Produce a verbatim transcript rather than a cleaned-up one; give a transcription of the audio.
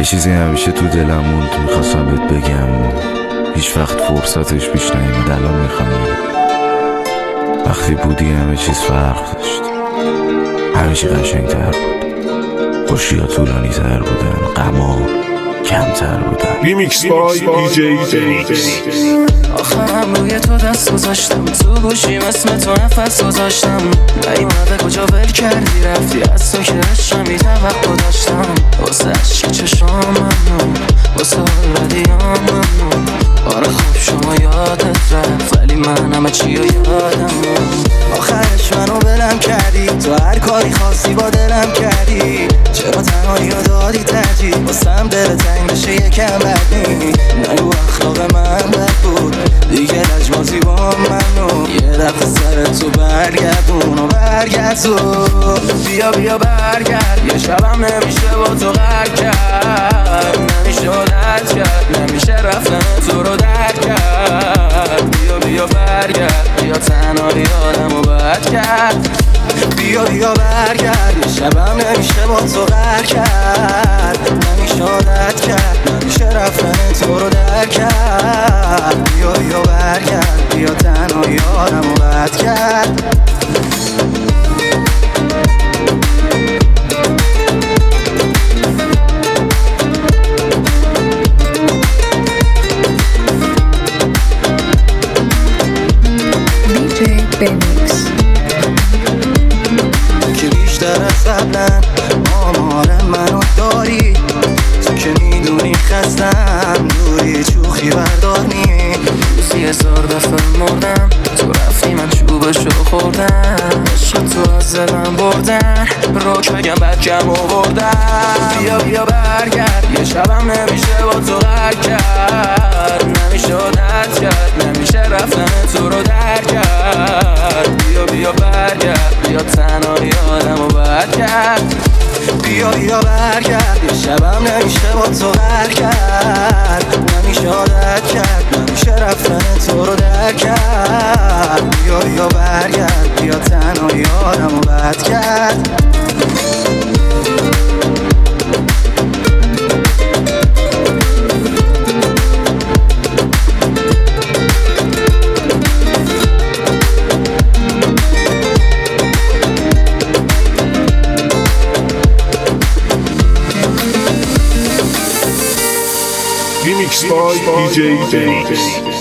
یه چیزی همیشه تو دلم موند، میخواستم بهت بگم، هیچ وقت فرصتش پیش نیومد. الان میخوام وقتی بودی همه چیز فرق داشت، همه چی قشنگ‌تر بود، خوشی‌ها طولانی تر بودن، غم‌ها کمتر بودن. ریمیکس بای دی جی دنیکس. آخرم روی تو دست گذاشتم، تو گوشیم اسم تو نفس گذاشتم. نیومده کجا ول کردی رفتی، از تو که عشقمی توقع داشتم. واسه عشق چشام ممنون، واسه حال ردیام ممنون. آره خب شما یادت رفت ولی من همه چی رو یادم. آخرش منو بلم کردی، تو هر کاری خواستی با دلم کردی. چرا تنهایی رو دادی ترجیح، واسم دل تنگ بشه یکم بدنی. نگو اخلاق من بد بود دیگه، لجبازی با منو یه دفعه سر تو برگردون و برگردون. بیا بیا برگرد، یه شبم نمیشه با تو غر کرد، نمیشه عادت کرد، نمیشه رفتن تو رو درک کرد. بیا بیا برگرد، بیا تنهایی آدمو بد کرد. بیا بیا برگرد، یه شبم نمیشه با تو غر کرد، نمیشه عادت کرد، نمیشه رفتن تو رو درک کرد. بیا بیا برگرد، بیا تنهایی آدمو بد کرد. دی جی بنیکس. که بیشتر از قبلا آمار منو داری، تو که میدونی خستم دوری چوخی برداری. روزی هزار دفعه مردم، تو رفتی من چوبشو خوردم. عشق تو از دلم بردن، روک بگم بد کم آوردم. بیا بیا برگرد، یه شبم نمیشه با تو غر کرد، نمیشه عادت کرد، نمیشه رفتن تو رو درک کرد. بیا بیا برگرد، بیا تنهایی آدمو بد کرد. بیا بیا برگرد، یه شبم نمیشه با تو غر کرد، نمیشه عادت کرد، نمیشه رفتن تو رو درک کرد. بیا بیا برگرد، بیا تنهایی آدمو بد کرد. ریمیکس بای دی جی دنیکس.